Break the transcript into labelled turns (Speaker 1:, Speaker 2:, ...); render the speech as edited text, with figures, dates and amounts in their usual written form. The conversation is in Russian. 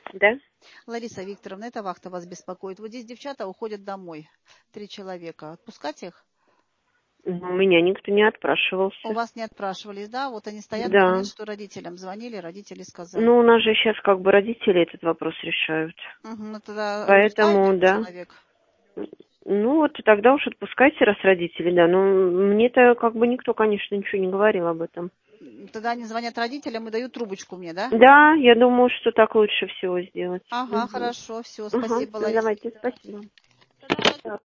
Speaker 1: Да?
Speaker 2: Лариса Викторовна, это вахта вас беспокоит. Вот здесь девчата уходят домой. 3 человека. Отпускать их?
Speaker 1: Ну, меня никто не
Speaker 2: У
Speaker 1: отпрашивался.
Speaker 2: вас не отпрашивались, да? Вот они стоят,
Speaker 1: Да.
Speaker 2: говорят, что родителям звонили, родители сказали.
Speaker 1: Ну, у нас же сейчас как бы родители этот вопрос решают.
Speaker 2: Угу, ну тогда отпускаете
Speaker 1: Поэтому, да.
Speaker 2: человек?
Speaker 1: Ну, вот тогда уж отпускайте, раз родители, да. Но мне-то как бы никто, конечно, ничего не говорил об этом.
Speaker 2: Тогда они звонят родителям и дают трубочку мне, да?
Speaker 1: Да, я думаю, что так лучше всего сделать.
Speaker 2: Ага,
Speaker 1: Угу.
Speaker 2: хорошо, все,
Speaker 1: Ага,
Speaker 2: спасибо,
Speaker 1: ну
Speaker 2: Лариса
Speaker 1: давайте,
Speaker 2: Викторовна.
Speaker 1: спасибо.